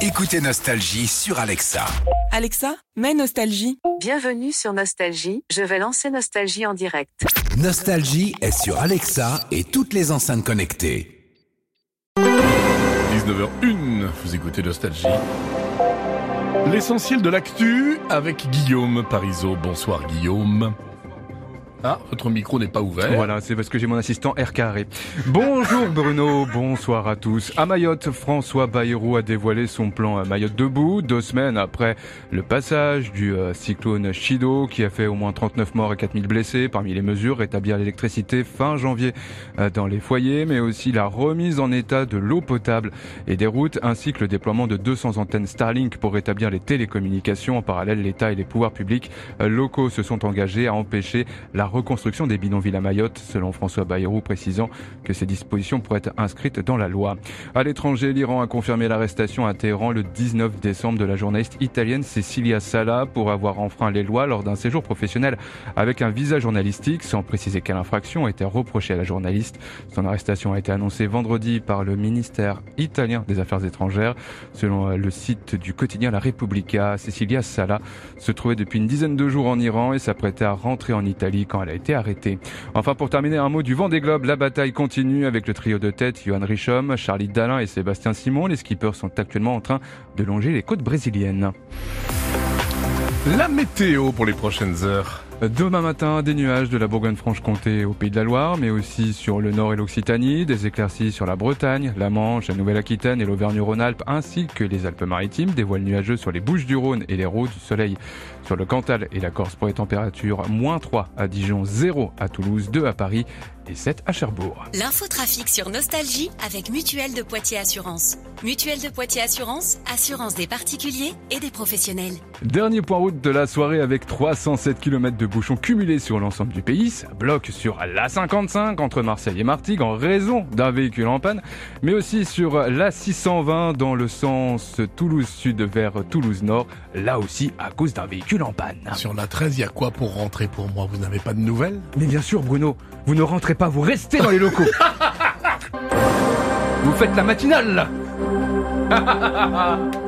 Écoutez Nostalgie sur Alexa. Alexa, mets Nostalgie. Bienvenue sur Nostalgie, je vais lancer Nostalgie en direct. Nostalgie est sur Alexa et toutes les enceintes connectées. 19h01, vous écoutez Nostalgie. L'essentiel de l'actu avec Guillaume Parisot. Bonsoir Guillaume. Ah, votre micro n'est pas ouvert. Voilà, c'est parce que j'ai mon assistant R carré. Bonjour Bruno, bonsoir à tous. À Mayotte, François Bayrou a dévoilé son plan Mayotte debout, 2 semaines après le passage du cyclone Chido qui a fait au moins 39 morts et 4000 blessés. Parmi les mesures, rétablir l'électricité fin janvier dans les foyers, mais aussi la remise en état de l'eau potable et des routes, ainsi que le déploiement de 200 antennes Starlink pour rétablir les télécommunications. En parallèle, l'État et les pouvoirs publics locaux se sont engagés à empêcher la reconstruction des bidonvilles à Mayotte, selon François Bayrou, précisant que ces dispositions pourraient être inscrites dans la loi. À l'étranger, l'Iran a confirmé l'arrestation à Téhéran le 19 décembre de la journaliste italienne Cecilia Sala pour avoir enfreint les lois lors d'un séjour professionnel avec un visa journalistique, sans préciser quelle infraction a été reprochée à la journaliste. Son arrestation a été annoncée vendredi par le ministère italien des Affaires étrangères. Selon le site du quotidien La Repubblica, Cecilia Sala se trouvait depuis une dizaine de jours en Iran et s'apprêtait à rentrer en Italie quand elle a été arrêtée. Enfin, pour terminer, un mot du Vendée Globe. La bataille continue avec le trio de tête, Johan Richomme, Charlie Dalin et Sébastien Simon. Les skippers sont actuellement en train de longer les côtes brésiliennes. La météo pour les prochaines heures. Demain matin, des nuages de la Bourgogne-Franche-Comté au Pays de la Loire, mais aussi sur le Nord et l'Occitanie, des éclaircies sur la Bretagne, la Manche, la Nouvelle-Aquitaine et l'Auvergne-Rhône-Alpes, ainsi que les Alpes-Maritimes, des voiles nuageux sur les Bouches-du-Rhône et l'Hérault, du soleil sur le Cantal et la Corse pour les températures -3 à Dijon, 0 à Toulouse, 2 à Paris et 7 à Cherbourg. L'infotrafic sur Nostalgie avec Mutuelle de Poitiers Assurance. Mutuelle de Poitiers Assurance, assurance des particuliers et des professionnels. Dernier point route de la soirée avec 307 km de bouchons cumulés sur l'ensemble du pays. Ça bloque sur la 55 entre Marseille et Martigues en raison d'un véhicule en panne, mais aussi sur la 620 dans le sens Toulouse Sud vers Toulouse Nord, là aussi à cause d'un véhicule en panne. Sur la 13, il y a quoi pour rentrer pour moi? Vous n'avez pas de nouvelles? Mais bien sûr Bruno, vous ne rentrez pas, vous restez dans les locaux. Vous faites la matinale.